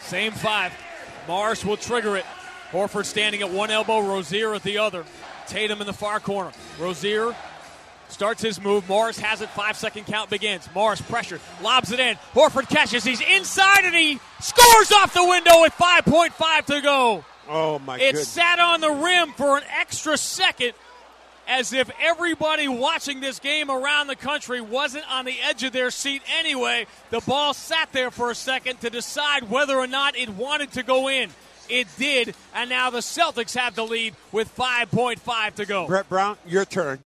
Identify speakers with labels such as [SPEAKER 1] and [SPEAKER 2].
[SPEAKER 1] Same 5. Morris will trigger it. Horford standing at one elbow, Rozier at the other. Tatum in the far corner. Rozier starts his move. Morris has it. 5-second count begins. Morris pressure. Lobs it in. Horford catches. He's inside and he scores off the window with 5.5 to go.
[SPEAKER 2] Oh, my goodness.
[SPEAKER 1] It sat on the rim for an extra second, as if everybody watching this game around the country wasn't on the edge of their seat anyway. The ball sat there for a second to decide whether or not it wanted to go in. It did, and now the Celtics have the lead with 5.5 to go.
[SPEAKER 2] Brett Brown, your turn.